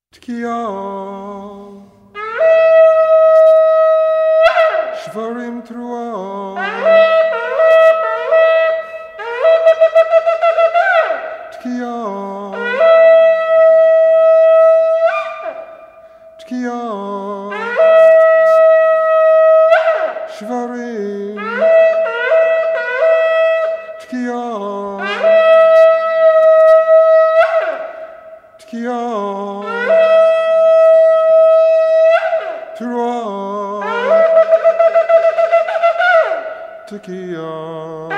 תקיעה שברים תרועה תקיעה תקיעה שברים תקיעה תקיעה Tequila.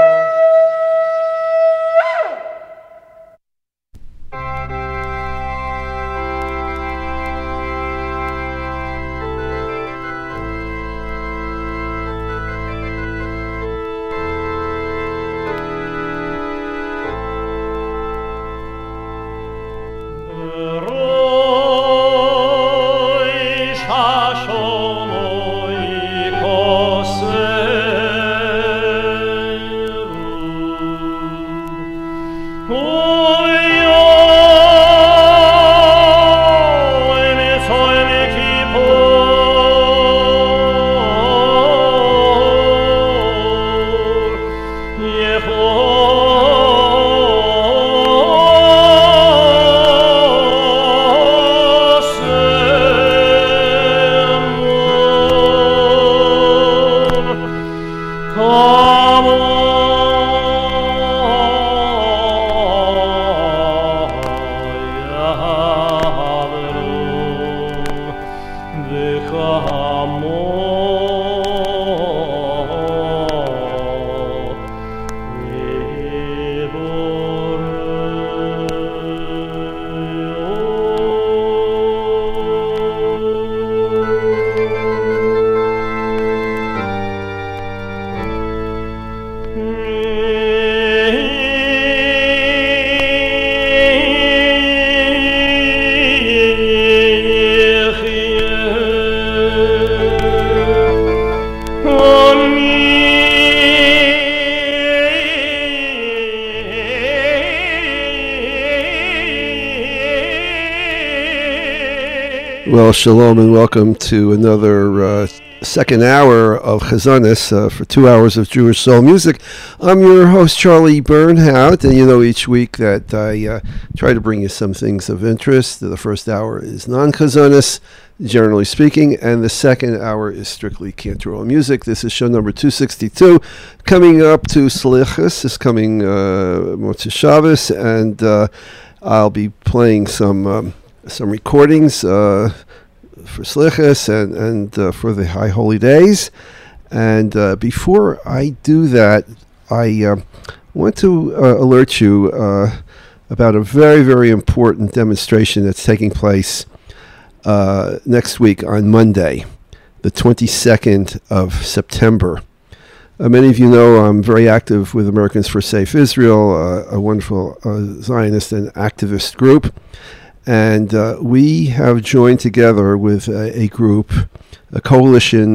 Well, shalom and welcome to another second hour of Chazanis for 2 hours of Jewish soul music. I'm your host, Charlie Bernhout, and you know each week that I try to bring you some things of interest. The first hour is non-Chazanis, generally speaking, and the second hour is strictly Cantor music. This is show number 262. Coming up to Slichus is coming Motzei Shabbos, and I'll be playing some recordings for Slichus and for the High Holy Days. And before I do that, I want to alert you about a very, very important demonstration that's taking place next week on Monday, the 22nd of September. Many of you know I'm very active with Americans for Safe Israel, a wonderful Zionist and activist group. And we have joined together with a group, a coalition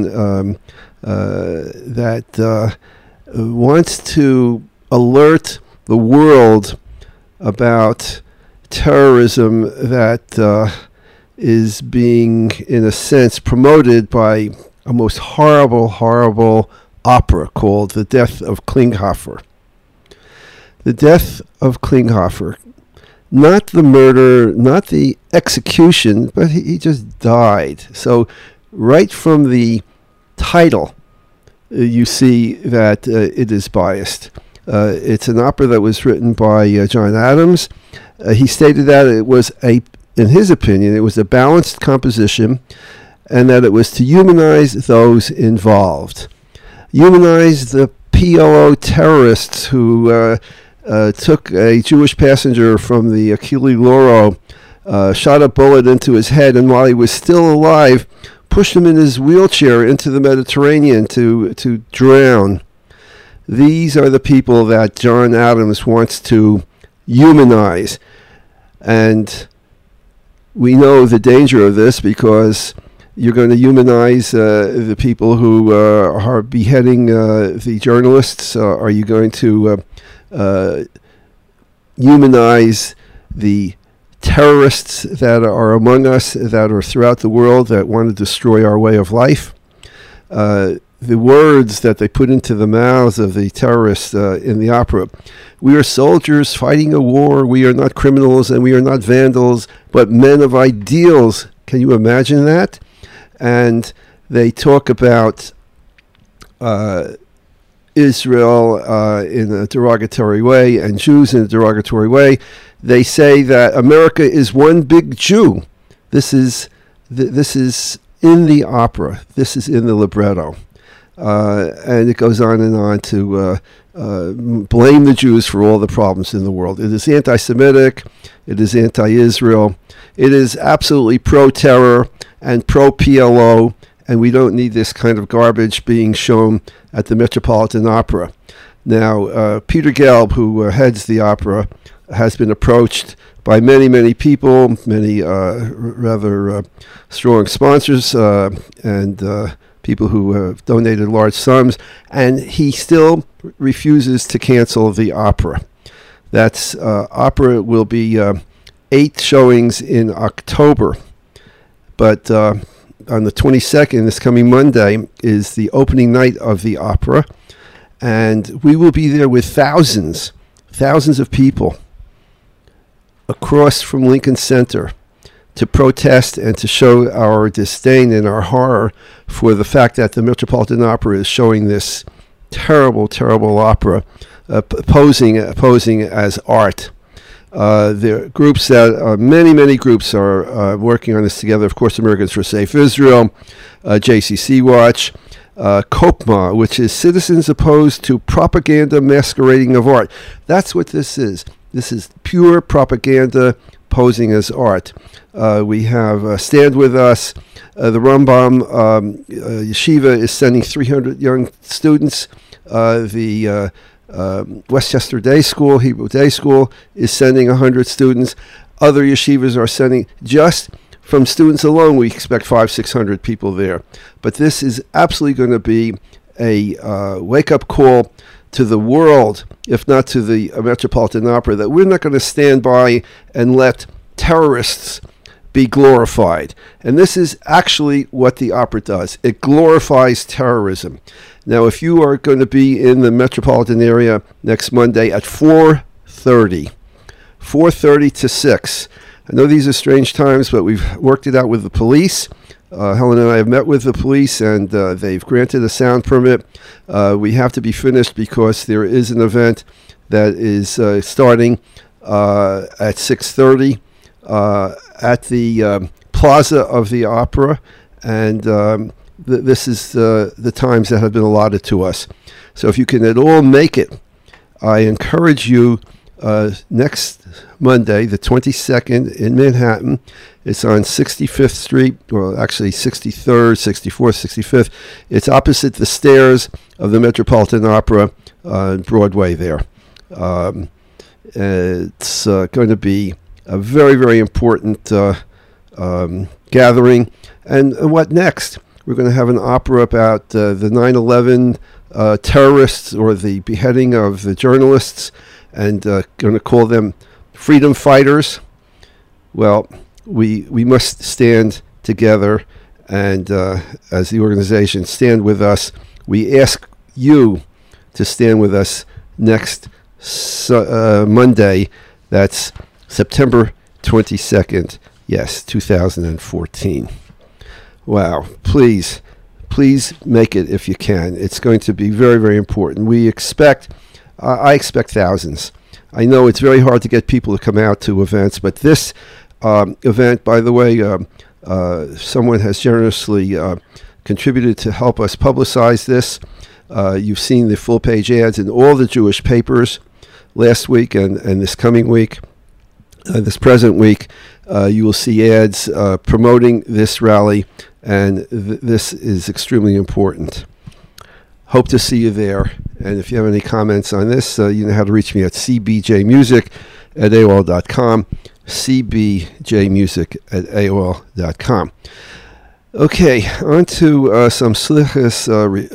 that wants to alert the world about terrorism that is being, in a sense, promoted by a most horrible, horrible opera called The Death of Klinghoffer. The Death of Klinghoffer. Not the murder, not the execution, but he just died. So right from the title, you see that it is biased. It's an opera that was written by John Adams. He stated that it was in his opinion, it was a balanced composition and that it was to humanize those involved. Humanize the PLO terrorists who took a Jewish passenger from the Achille Lauro, shot a bullet into his head, and while he was still alive, pushed him in his wheelchair into the Mediterranean to drown. These are the people that John Adams wants to humanize. And we know the danger of this because you're going to humanize the people who are beheading the journalists. Are you going to humanize the terrorists that are among us, that are throughout the world, that want to destroy our way of life. The words that they put into the mouths of the terrorists in the opera: "We are soldiers fighting a war. We are not criminals and we are not vandals, but men of ideals." Can you imagine that? And they talk about Israel in a derogatory way and Jews in a derogatory way. They say that America is one big Jew. This is in the opera. This is in the libretto. And it goes on to blame the Jews for all the problems in the world. It is anti-Semitic. It is anti-Israel. It is absolutely pro-terror and pro-PLO, and we don't need this kind of garbage being shown at the Metropolitan Opera. Now, Peter Gelb, who heads the opera, has been approached by many, many people, many rather strong sponsors, and people who have donated large sums, and he still refuses to cancel the opera. That's opera will be 8 showings in October, but on the 22nd, this coming Monday, is the opening night of the opera, and we will be there with thousands of people across from Lincoln Center to protest and to show our disdain and our horror for the fact that the Metropolitan Opera is showing this terrible, terrible opera, posing as art. There are groups that many groups are working on this together. Of course, Americans for Safe Israel, JCC Watch, COPMA, which is Citizens Opposed to Propaganda Masquerading of Art. That's what this is. This is pure propaganda posing as art. We have Stand With Us. The Rambam Yeshiva is sending 300 young students. The Westchester Day School, Hebrew Day School, is sending 100 students. Other yeshivas are sending, just from students alone, we expect 500-600 people there. But this is absolutely going to be a wake-up call to the world, if not to the Metropolitan Opera, that we're not going to stand by and let terrorists be glorified. And this is actually what the opera does. It glorifies terrorism. Now, if you are going to be in the metropolitan area next Monday at 4:30 to 6, I know these are strange times, but we've worked it out with the police. Helen and I have met with the police, and they've granted a sound permit. We have to be finished because there is an event that is starting at 6:30 at the plaza of the opera, and this is the times that have been allotted to us. So if you can at all make it, I encourage you next Monday, the 22nd, in Manhattan. It's on 65th Street, or actually 63rd, 64th, 65th. It's opposite the stairs of the Metropolitan Opera on Broadway there. It's going to be a very, very important gathering. And what next? We're going to have an opera about the 9/11 terrorists, or the beheading of the journalists, and going to call them freedom fighters. Well, we must stand together, and as the organization, stand with us. We ask you to stand with us next Monday. That's September 22nd, yes, 2014. Wow, please make it if you can. It's going to be very, very important. I expect thousands. I know it's very hard to get people to come out to events, but this event, by the way, someone has generously contributed to help us publicize this. You've seen the full-page ads in all the Jewish papers last week and this coming week. This present week, you will see ads promoting this rally, and this is extremely important. Hope to see you there. And if you have any comments on this, you know how to reach me at cbjmusic@aol.com, cbjmusic@aol.com. Okay, on to some slichus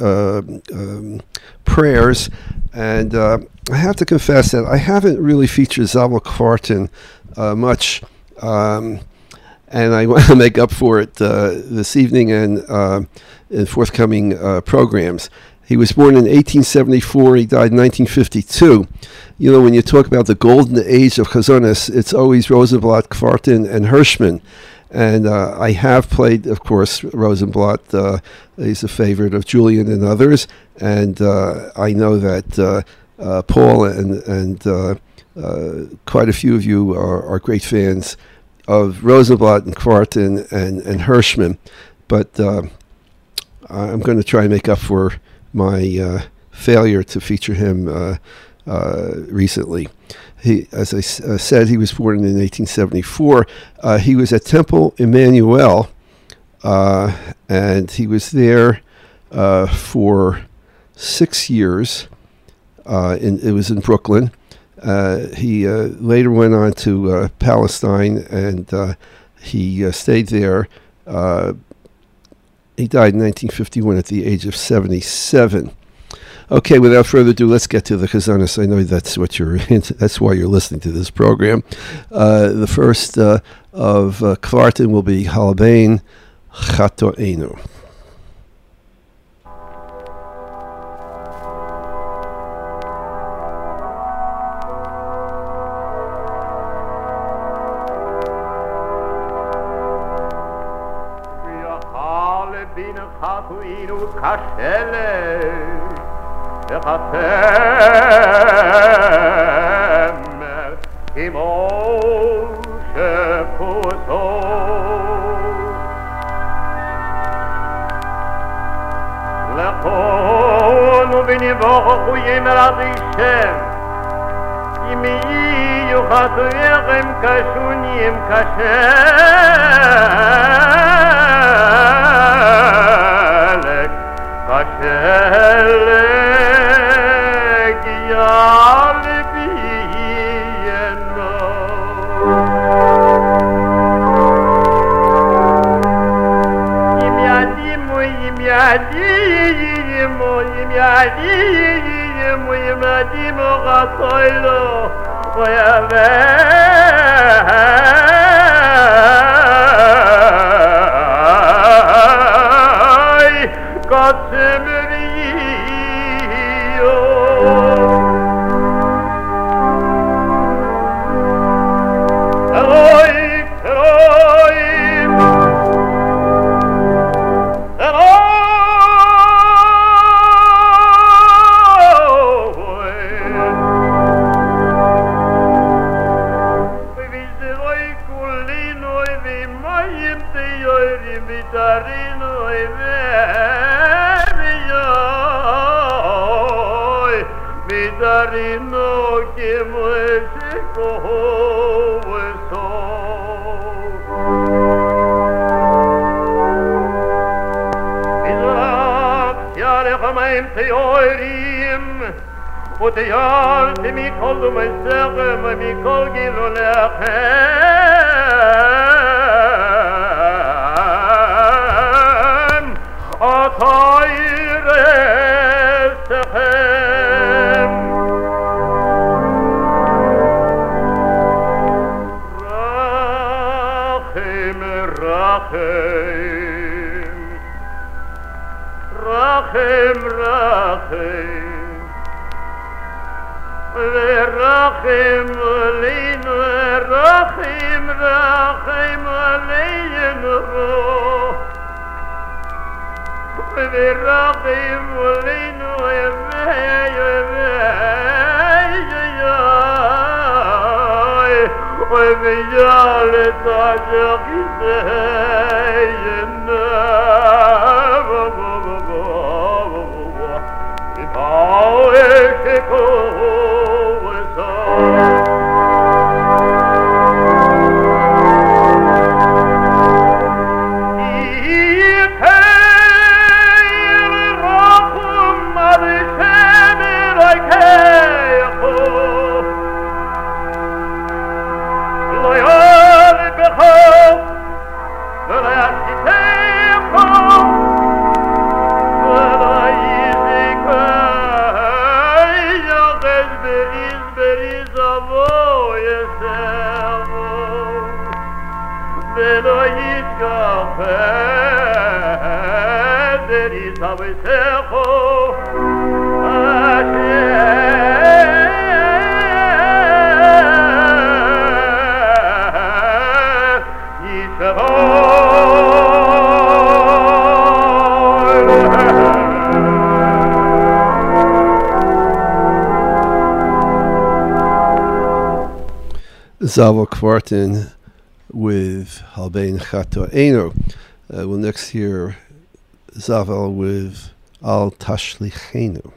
prayers. And I have to confess that I haven't really featured Zavel Kvartin much And I want to make up for it this evening and in forthcoming programs. He was born in 1874. He died in 1952. You know, when you talk about the golden age of Chazonis, it's always Rosenblatt, Kvartin, and Hirschman. And I have played, of course, Rosenblatt. He's a favorite of Julian and others. And I know that Paul and quite a few of you are great fans of Rosenblatt and Kvartin and Hirschman. But I'm going to try and make up for my failure to feature him recently. He, as I said, he was born in 1874. He was at Temple Emmanuel, and he was there for 6 years. It was in Brooklyn. He later went on to Palestine, and he stayed there. He died in 1951 at the age of 77. Okay, without further ado, let's get to the Chazonis. I know that's what you're into. That's why you're listening to this program. The first of Kvartin will be Halabein Chatoenu. Beriz, beriz, avo Zavel Kvartin with Halbein Chato'enu. We'll next hear Zavel with Al Tashlichenu.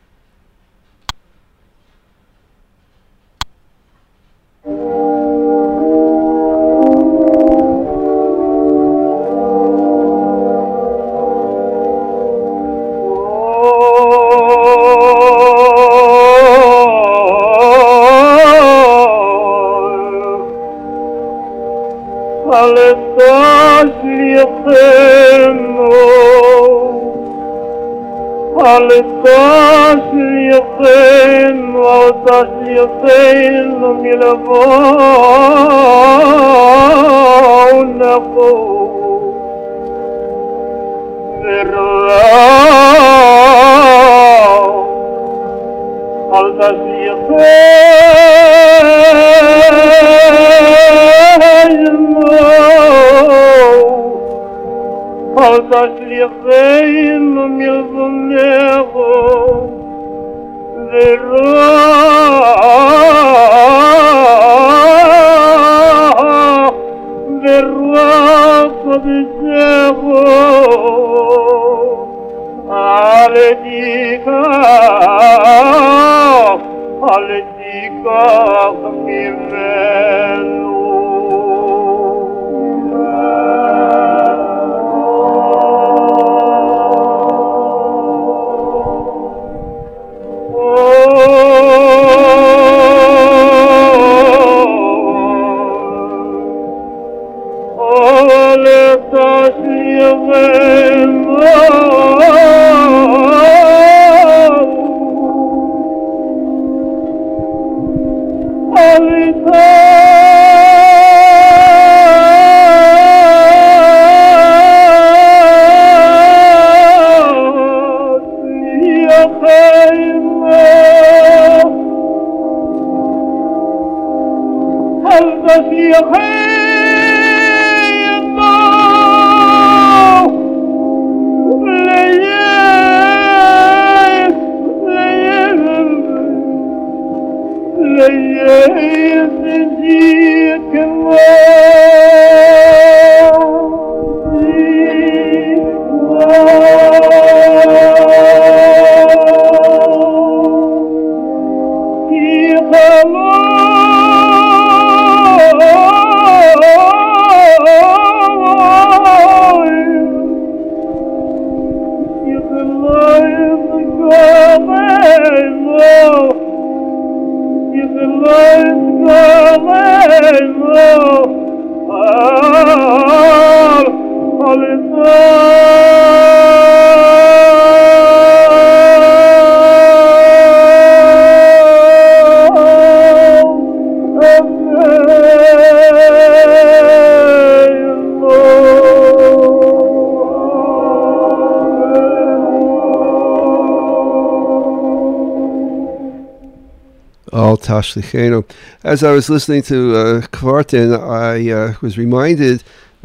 As I was listening to Kvartin, I was reminded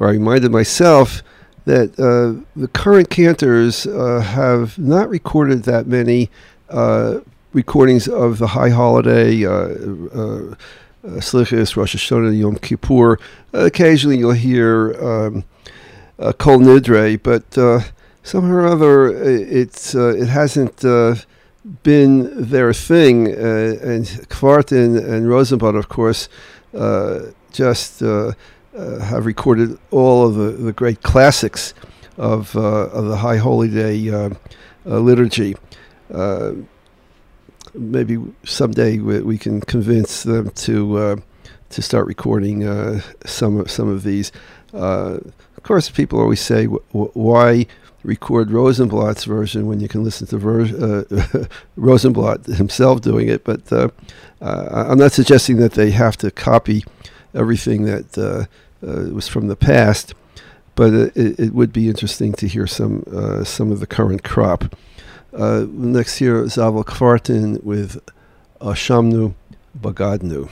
myself that the current cantors have not recorded that many recordings of the High Holiday, Slichus, Rosh Hashanah, Yom Kippur. Occasionally you'll hear Kol Nidre, but somehow or other it hasn't been their thing, and Kvartin and Rosenblatt, of course, just have recorded all of the great classics of the High Holy Day liturgy. Maybe someday we can convince them to start recording some of these. Of course, people always say, why record Rosenblatt's version when you can listen to Rosenblatt himself doing it? But I'm not suggesting that they have to copy everything that it was from the past, but it would be interesting to hear some of the current crop. Next here, Zaval Kvartin with Ashamnu Bagadnu.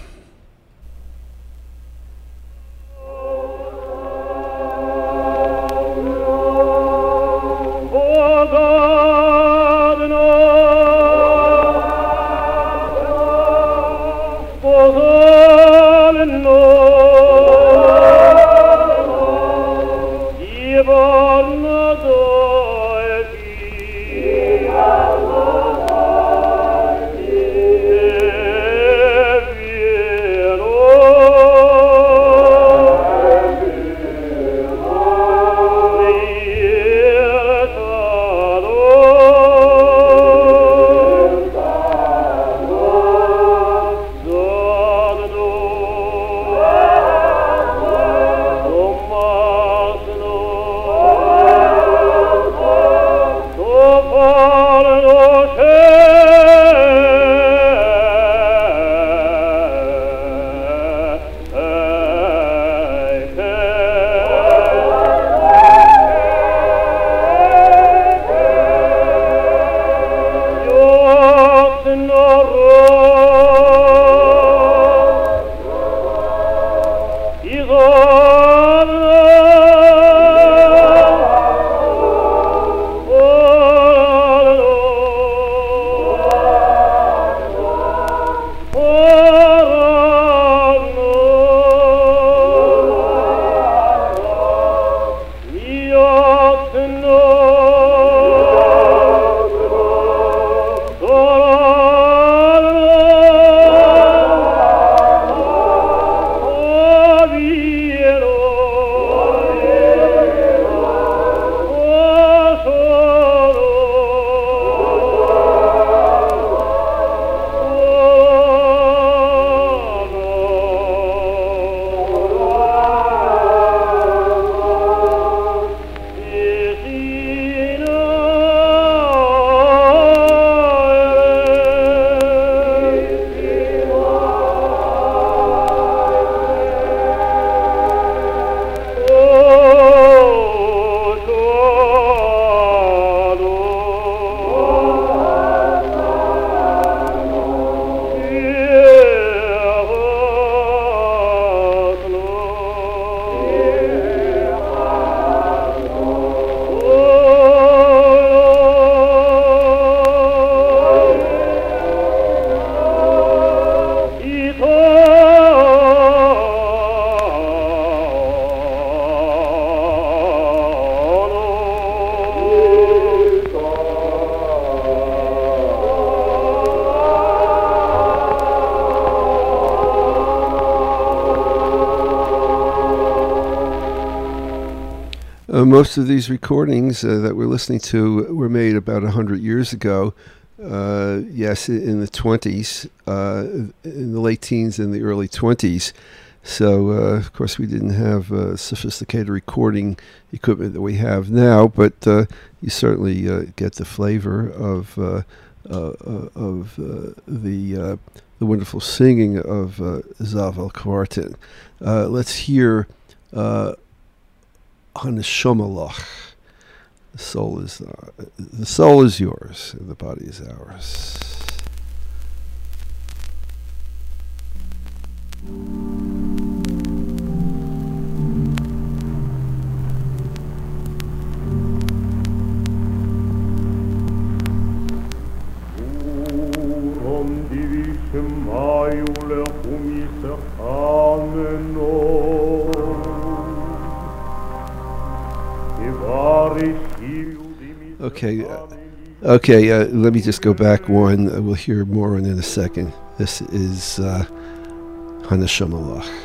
Most of these recordings that we're listening to were made about 100 years ago. Yes, in the 20s, in the late teens and the early 20s. So, of course, we didn't have sophisticated recording equipment that we have now, but you certainly get the flavor of the wonderful singing of Zaval Kvartin. Let's hear Haneshomalach. The soul is yours, and the body is ours. Okay, let me just go back one. We'll hear more in a second. This is Haneshomalach.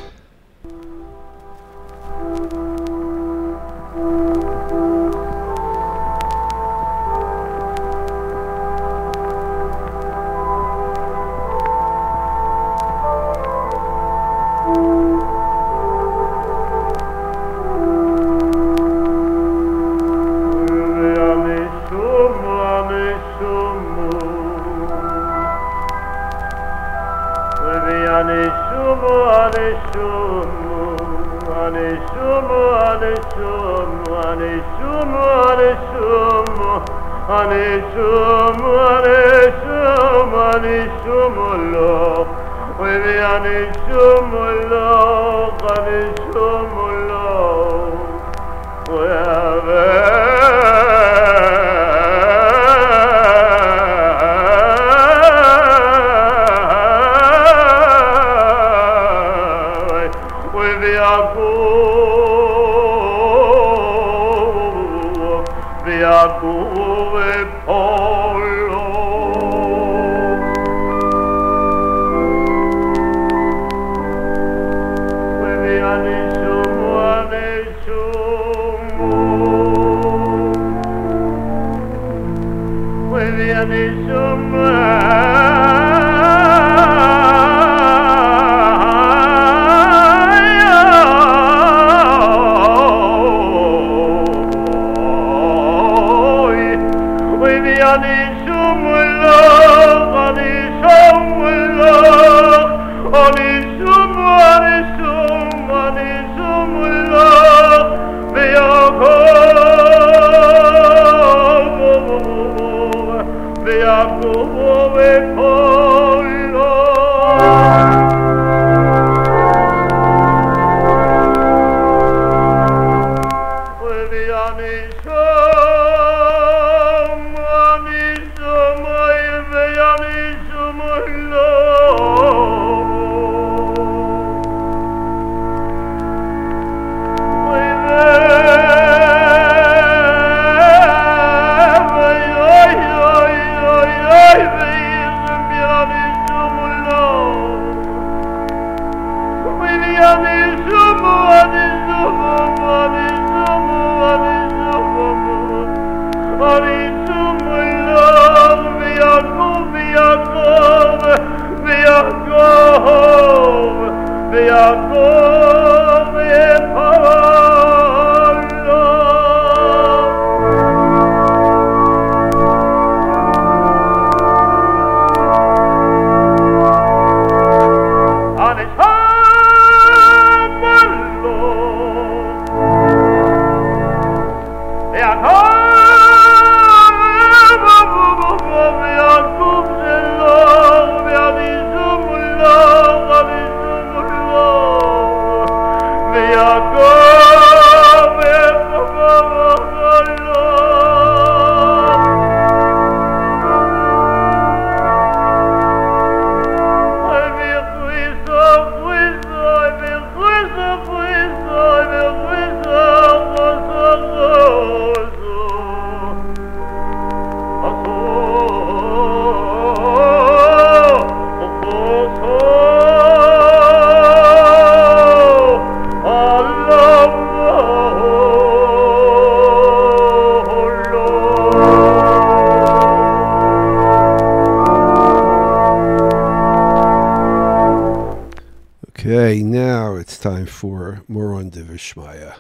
Okay, now it's time for Moron de Vishmaya.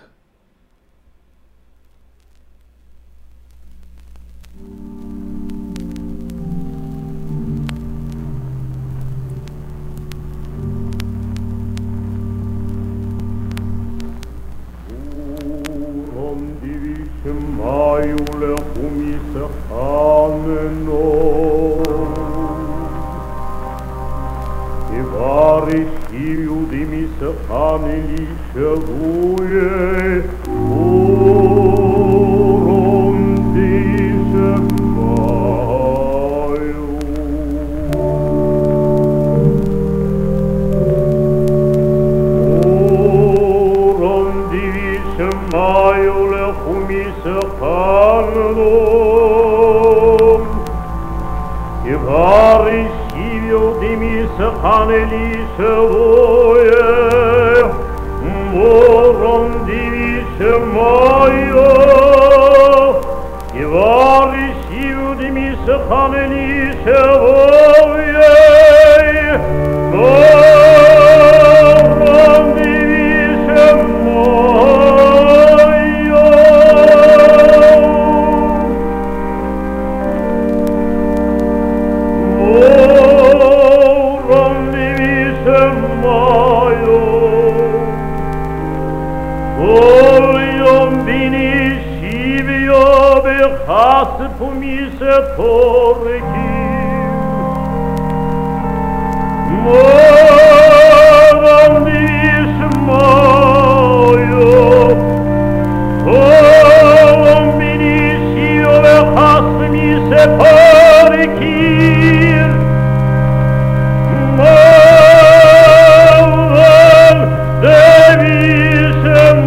mi se porki moram diš mojo ovom binisi ove has mi se porki moram deviš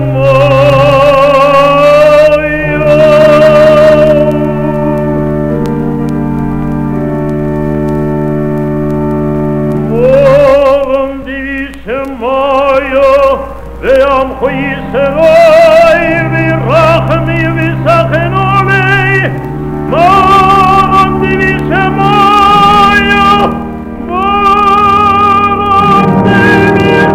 ve'am choisevai v'rachmi v'sachenolei moram divishe moyo moram divish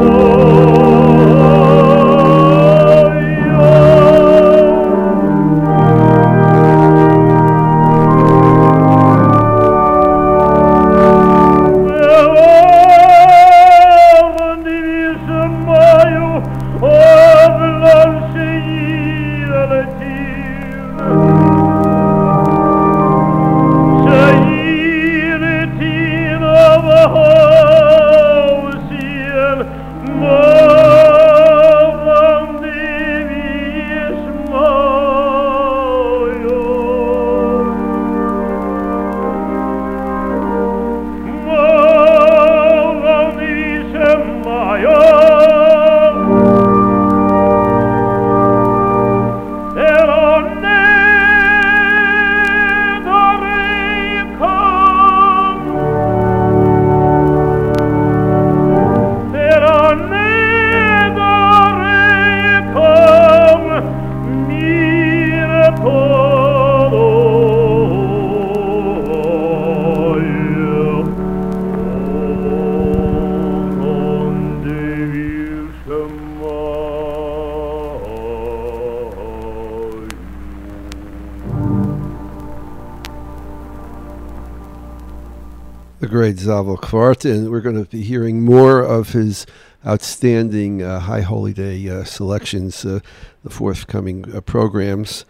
The great Zavel Kvart, and we're going to be hearing more of his outstanding High Holy Day selections, the forthcoming programs.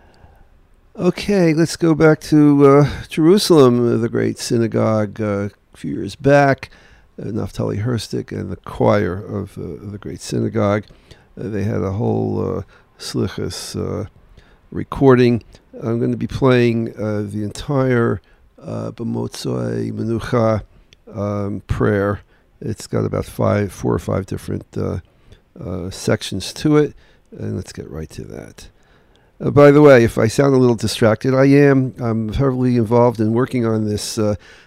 Okay, let's go back to Jerusalem, the great synagogue. A few years back, Naftali Herstik and the choir of the great synagogue, they had a whole slichus recording. I'm going to be playing the entire B'motzei Menucha prayer. It's got about 4 or 5 different sections to it, and let's get right to that. By the way, if I sound a little distracted, I'm heavily involved in working on this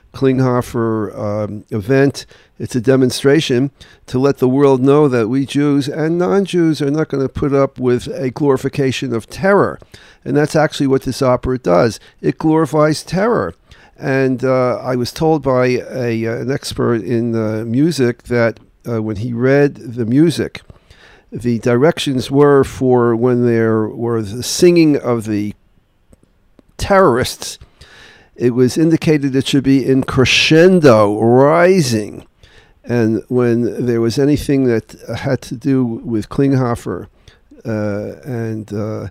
Klinghoffer event. It's a demonstration to let the world know that we Jews and non-Jews are not going to put up with a glorification of terror. And that's actually what this opera does. It glorifies terror. And I was told by an expert in music that when he read the music, the directions were for when there was the singing of the terrorists, it was indicated it should be in crescendo, rising. And when there was anything that had to do with Klinghoffer and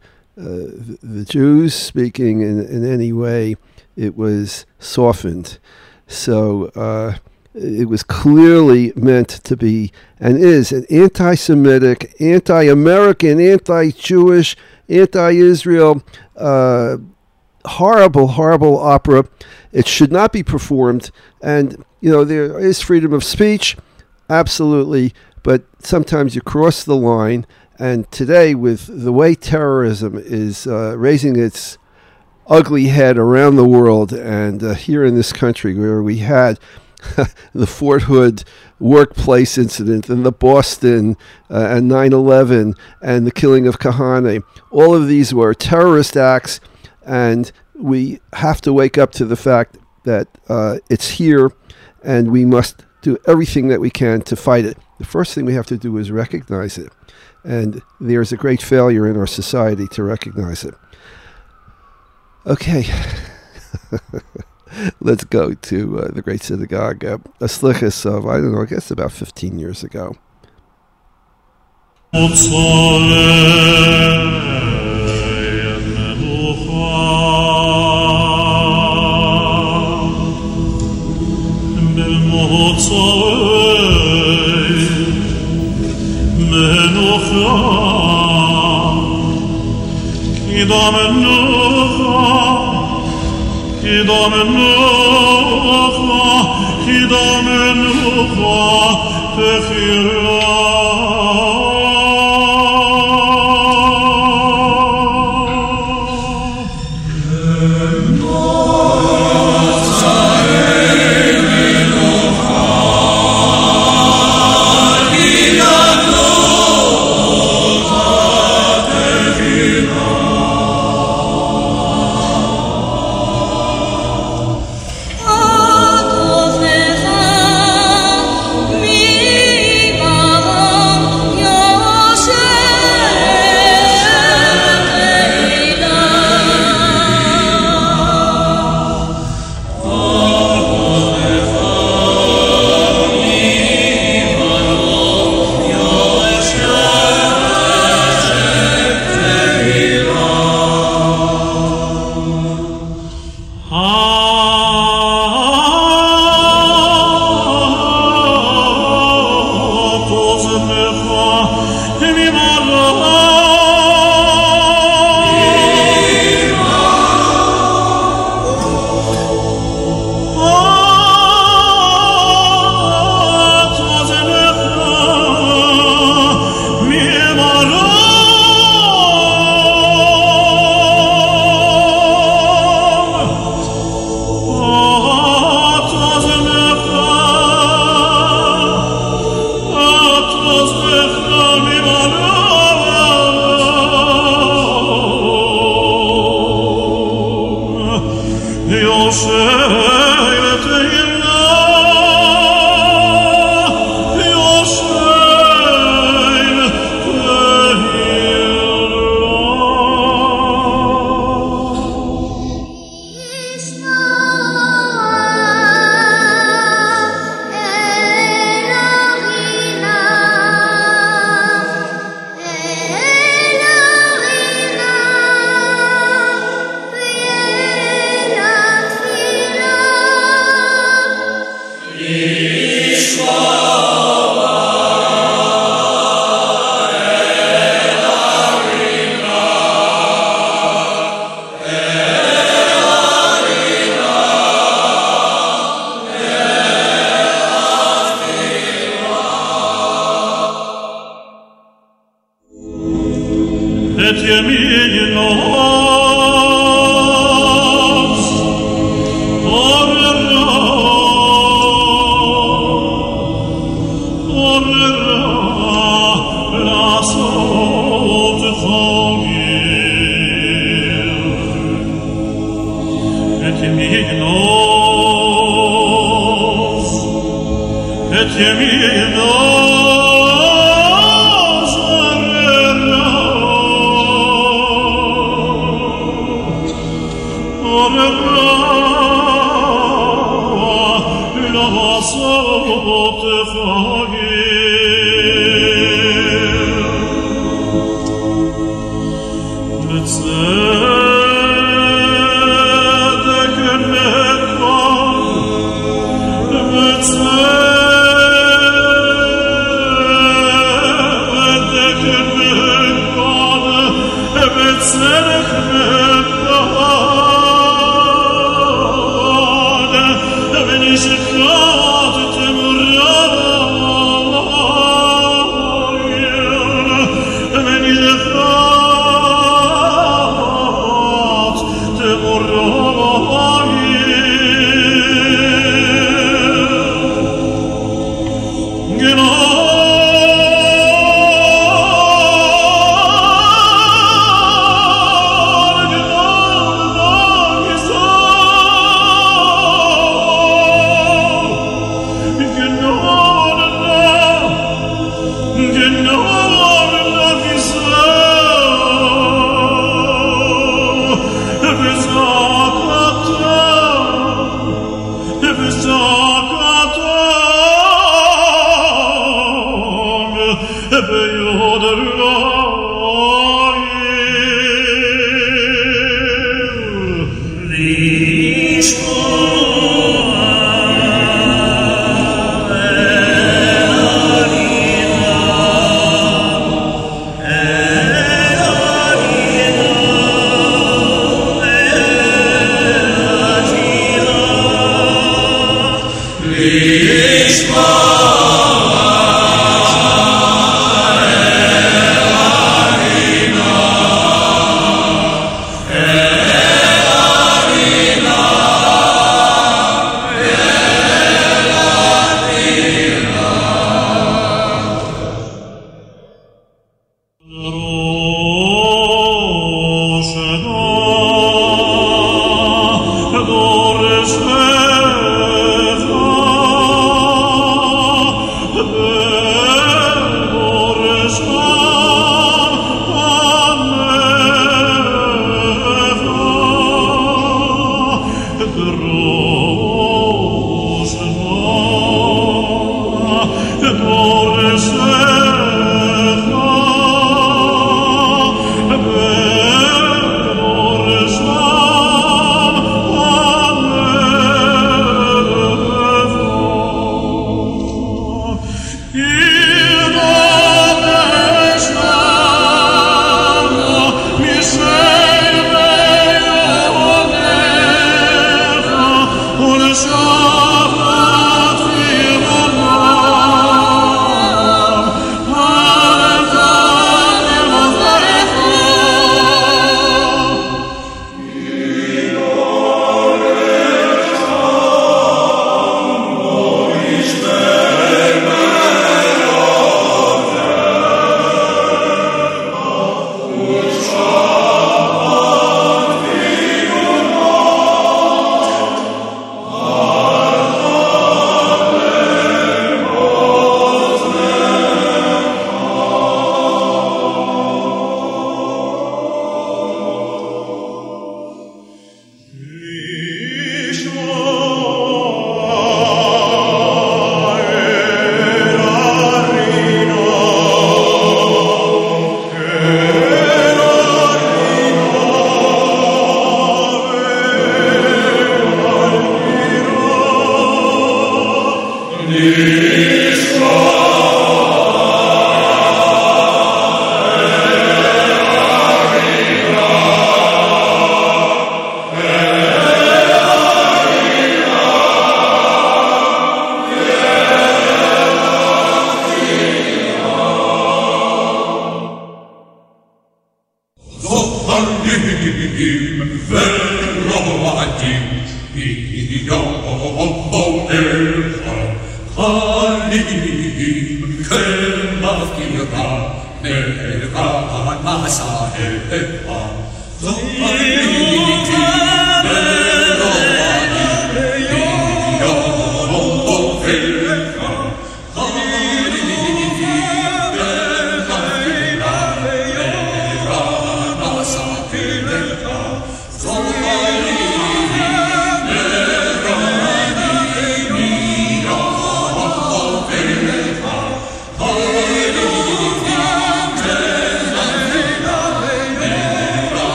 the Jews speaking in any way, it was softened. So it was clearly meant to be, and is, an anti-Semitic, anti-American, anti-Jewish, anti-Israel, horrible, horrible opera. It should not be performed. And, you know, there is freedom of speech, absolutely, but sometimes you cross the line. And today, with the way terrorism is raising its ugly head around the world, and here in this country where we had the Fort Hood workplace incident and the Boston and 9/11 and the killing of Kahane, all of these were terrorist acts, and we have to wake up to the fact that it's here, and we must do everything that we can to fight it. The first thing we have to do is recognize it, and there's a great failure in our society to recognize it. Okay, let's go to the Great Synagogue, a slichus of, I don't know, I guess about 15 years ago.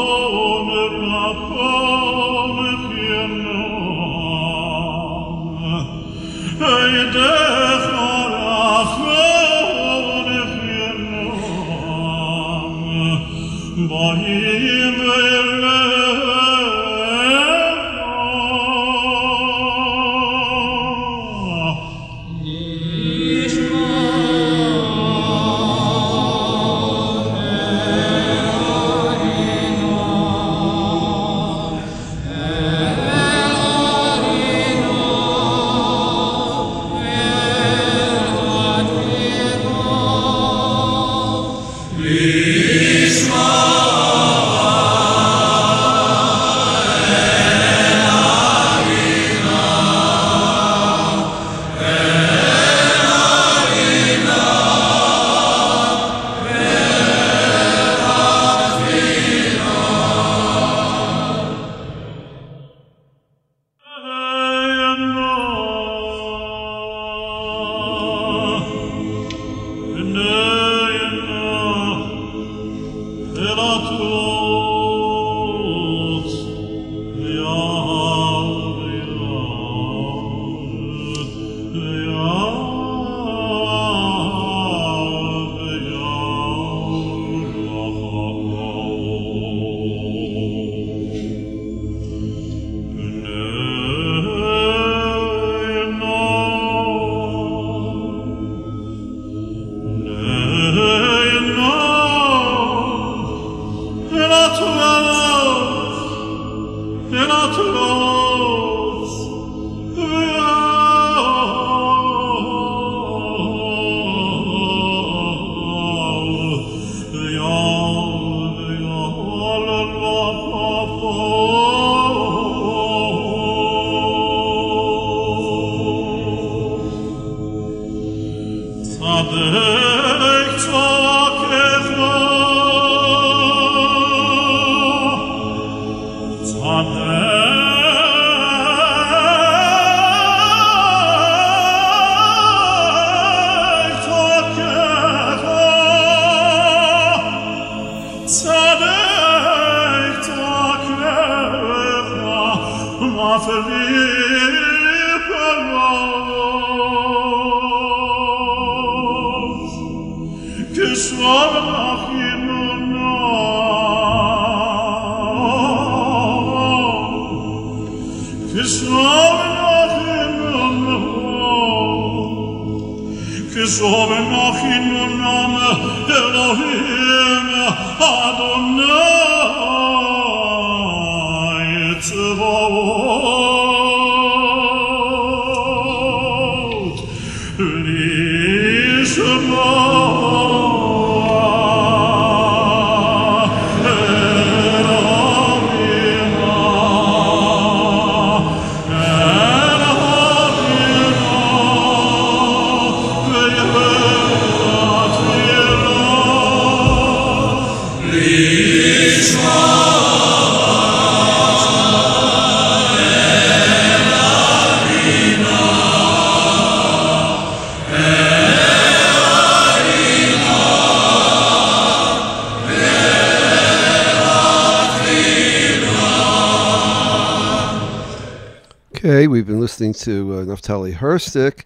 Okay, we've been listening to Naftali Herstik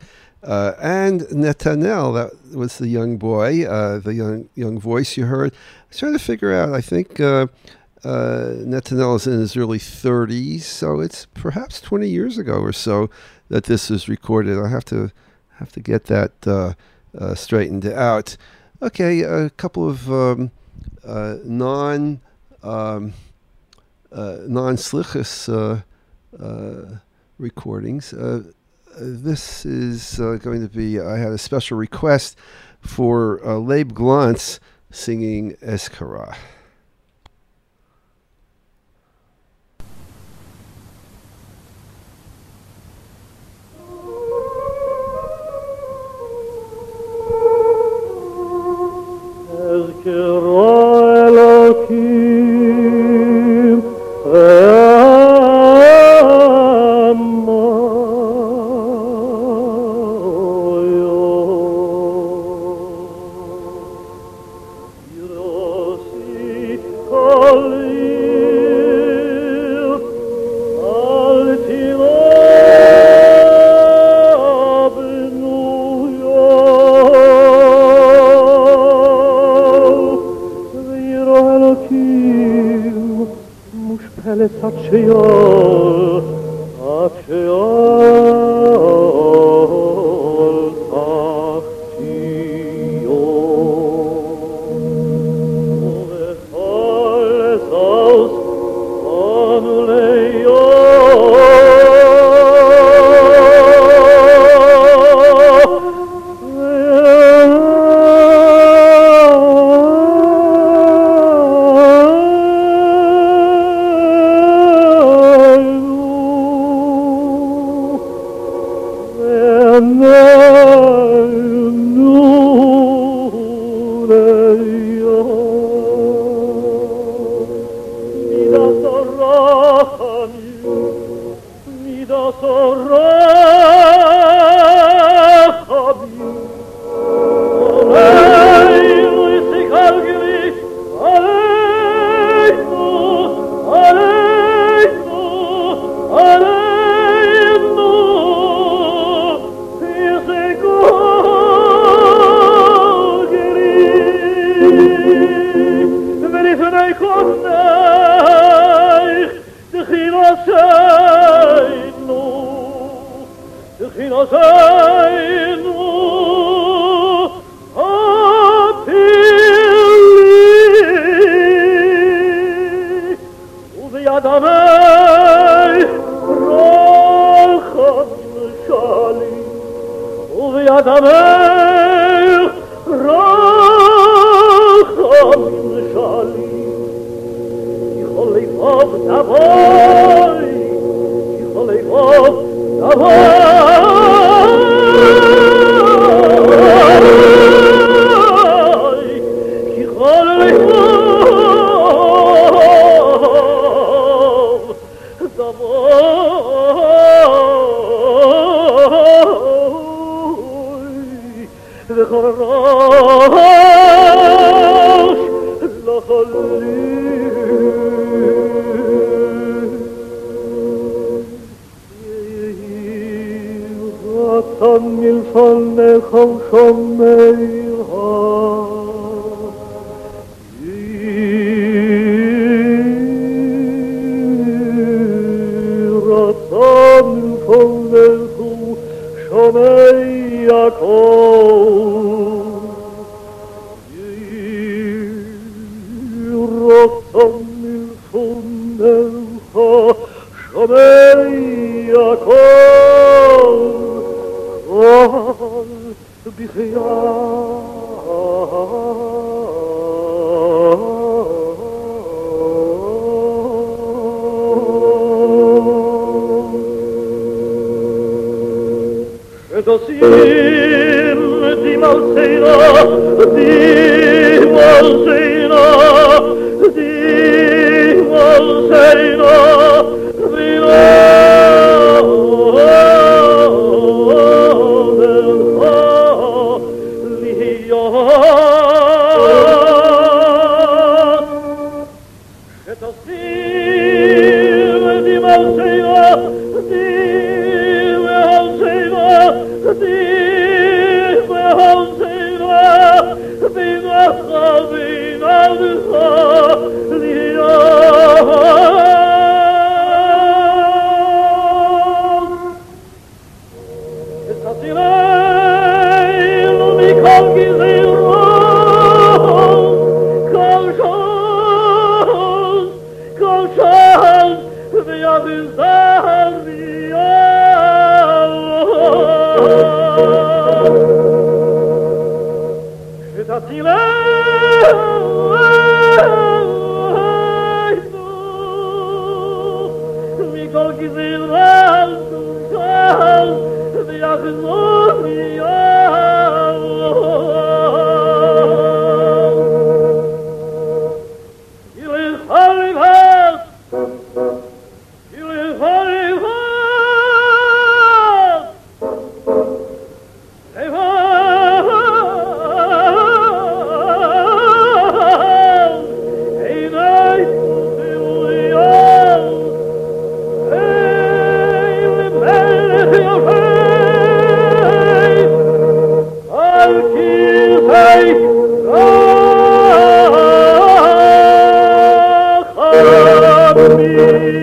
and Netanel. That was the young boy, the young voice you heard. I was trying to figure out. I think Netanel is in his early 30s, so it's perhaps 20 years ago or so that this was recorded. I have to get that straightened out. Okay, a couple of non-slichus recordings. This is going to be, I had a special request for Leib Glantz singing Eskara. Holy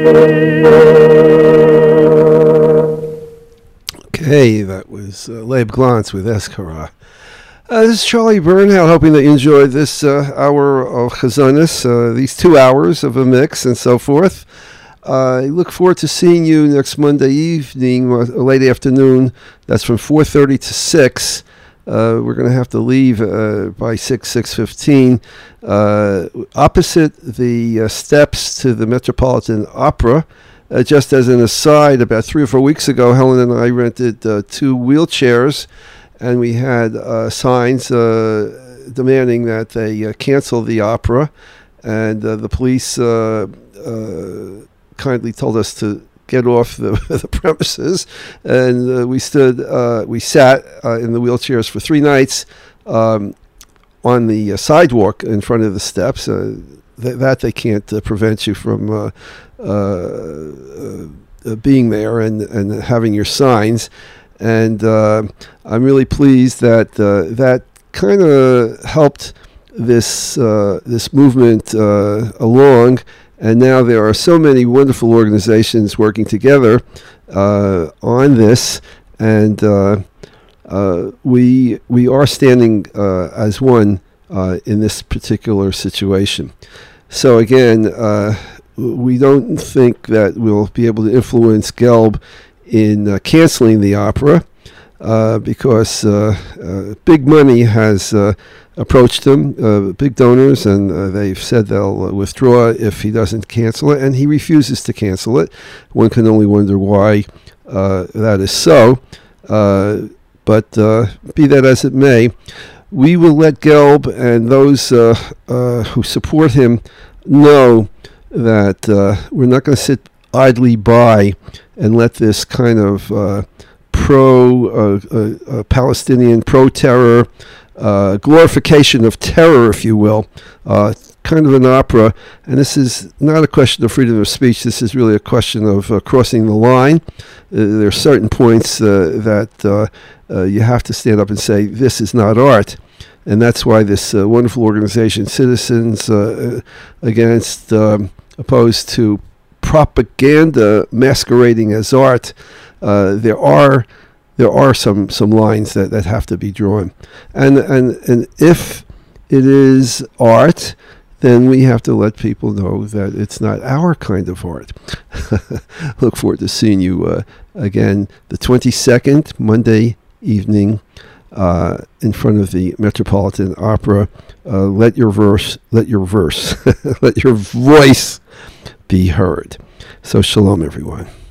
Okay, that was Leib Glantz with Eskara. This is Charlie Bernhardt, hoping that you enjoyed this hour of Chazonis, these 2 hours of a mix and so forth. I look forward to seeing you next Monday evening, late afternoon. That's from 4:30 to 6. We're going to have to leave by 6:15. Opposite the steps to the Metropolitan Opera. Just as an aside, about 3 or 4 weeks ago, Helen and I rented 2 wheelchairs, and we had signs demanding that they cancel the opera, and the police kindly told us to get off the premises, and we sat in the wheelchairs for 3 nights on the sidewalk in front of the steps. That they can't prevent you from being there and having your signs. And I'm really pleased that that kind of helped this movement along. And now there are so many wonderful organizations working together on this, and we are standing as one in this particular situation. So again, we don't think that we'll be able to influence Gelb in canceling the opera because big money has approached him, big donors, and they've said they'll withdraw if he doesn't cancel it, and he refuses to cancel it. One can only wonder why that is so, but be that as it may, we will let Gelb and those who support him know that we're not going to sit idly by and let this kind of pro-Palestinian, pro-terror, glorification of terror, if you will, kind of an opera. And this is not a question of freedom of speech. This is really a question of crossing the line. There are certain points that you have to stand up and say, this is not art. And that's why this wonderful organization, Citizens Against, opposed to propaganda masquerading as art, there are some lines that have to be drawn, and if it is art, then we have to let people know that it's not our kind of art. Look forward to seeing you again the 22nd, Monday evening, in front of the Metropolitan Opera. Let your voice be heard. So shalom, everyone.